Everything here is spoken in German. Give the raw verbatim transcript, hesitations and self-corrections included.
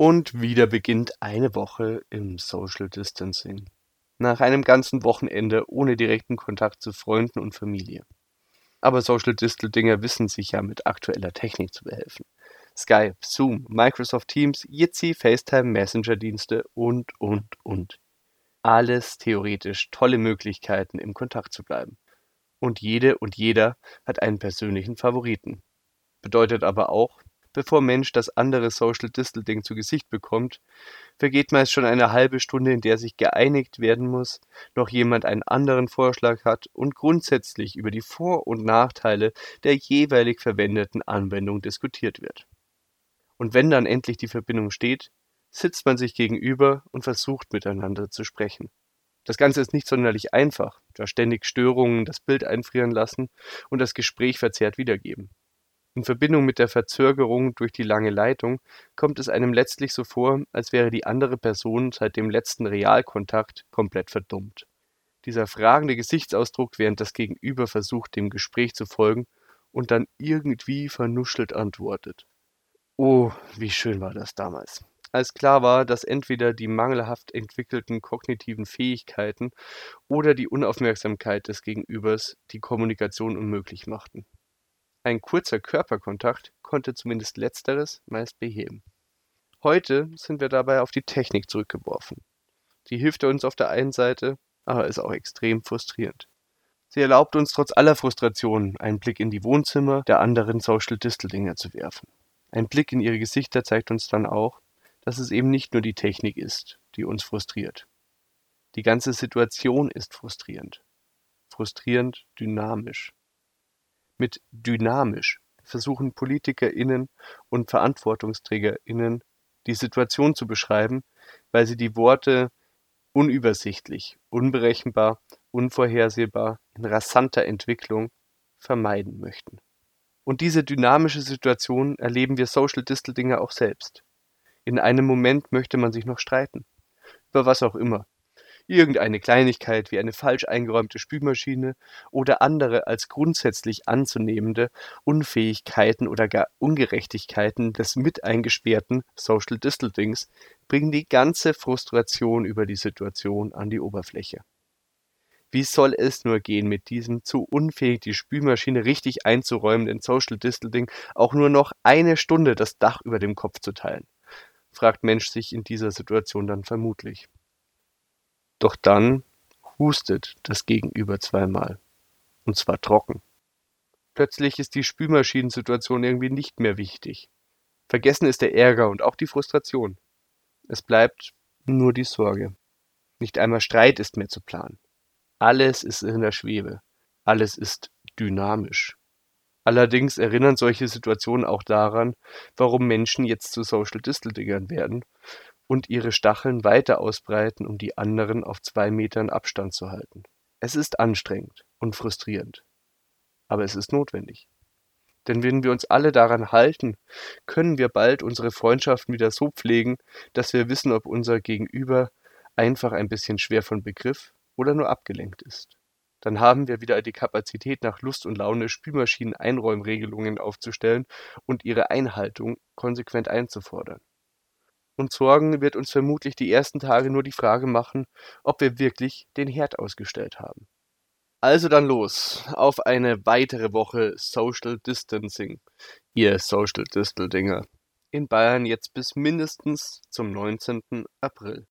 Und wieder beginnt eine Woche im Social Distancing. Nach einem ganzen Wochenende ohne direkten Kontakt zu Freunden und Familie. Aber Social Distill-Dinger wissen sich ja mit aktueller Technik zu behelfen. Skype, Zoom, Microsoft Teams, Jitsi, FaceTime, Messenger-Dienste und, und, und. Alles theoretisch tolle Möglichkeiten, im Kontakt zu bleiben. Und jede und jeder hat einen persönlichen Favoriten. Bedeutet aber auch, bevor Mensch das andere Social Distill-Ding zu Gesicht bekommt, vergeht meist schon eine halbe Stunde, in der sich geeinigt werden muss, noch jemand einen anderen Vorschlag hat und grundsätzlich über die Vor- und Nachteile der jeweilig verwendeten Anwendung diskutiert wird. Und wenn dann endlich die Verbindung steht, sitzt man sich gegenüber und versucht miteinander zu sprechen. Das Ganze ist nicht sonderlich einfach, da ständig Störungen das Bild einfrieren lassen und das Gespräch verzerrt wiedergeben. In Verbindung mit der Verzögerung durch die lange Leitung kommt es einem letztlich so vor, als wäre die andere Person seit dem letzten Realkontakt komplett verdummt. Dieser fragende Gesichtsausdruck, während das Gegenüber versucht, dem Gespräch zu folgen und dann irgendwie vernuschelt antwortet. Oh, wie schön war das damals. Als klar war, dass entweder die mangelhaft entwickelten kognitiven Fähigkeiten oder die Unaufmerksamkeit des Gegenübers die Kommunikation unmöglich machten. Ein kurzer Körperkontakt konnte zumindest Letzteres meist beheben. Heute sind wir dabei auf die Technik zurückgeworfen. Sie hilft uns auf der einen Seite, aber ist auch extrem frustrierend. Sie erlaubt uns trotz aller Frustrationen einen Blick in die Wohnzimmer der anderen Social Distill-Dinger zu werfen. Ein Blick in ihre Gesichter zeigt uns dann auch, dass es eben nicht nur die Technik ist, die uns frustriert. Die ganze Situation ist frustrierend. Frustrierend dynamisch. Mit dynamisch versuchen PolitikerInnen und VerantwortungsträgerInnen die Situation zu beschreiben, weil sie die Worte unübersichtlich, unberechenbar, unvorhersehbar, in rasanter Entwicklung vermeiden möchten. Und diese dynamische Situation erleben wir Social Distill-Dinger auch selbst. In einem Moment möchte man sich noch streiten. Über was auch immer. Irgendeine Kleinigkeit wie eine falsch eingeräumte Spülmaschine oder andere als grundsätzlich anzunehmende Unfähigkeiten oder gar Ungerechtigkeiten des mit eingesperrten Social Distill-Dings bringen die ganze Frustration über die Situation an die Oberfläche. Wie soll es nur gehen, mit diesem zu unfähig, die Spülmaschine richtig einzuräumenden Social Distill-Ding auch nur noch eine Stunde das Dach über dem Kopf zu teilen? Fragt Mensch sich in dieser Situation dann vermutlich. Doch dann hustet das Gegenüber zweimal. Und zwar trocken. Plötzlich ist die Spülmaschinensituation irgendwie nicht mehr wichtig. Vergessen ist der Ärger und auch die Frustration. Es bleibt nur die Sorge. Nicht einmal Streit ist mehr zu planen. Alles ist in der Schwebe. Alles ist dynamisch. Allerdings erinnern solche Situationen auch daran, warum Menschen jetzt zu Social Distill-Dingern werden und ihre Stacheln weiter ausbreiten, um die anderen auf zwei Metern Abstand zu halten. Es ist anstrengend und frustrierend, aber es ist notwendig. Denn wenn wir uns alle daran halten, können wir bald unsere Freundschaften wieder so pflegen, dass wir wissen, ob unser Gegenüber einfach ein bisschen schwer von Begriff oder nur abgelenkt ist. Dann haben wir wieder die Kapazität, nach Lust und Laune Spülmaschinen-Einräumregelungen aufzustellen und ihre Einhaltung konsequent einzufordern. Und Sorgen wird uns vermutlich die ersten Tage nur die Frage machen, ob wir wirklich den Herd ausgestellt haben. Also dann los, auf eine weitere Woche Social Distancing, ihr Social Distill-Dinger. In Bayern jetzt bis mindestens zum neunzehnten April.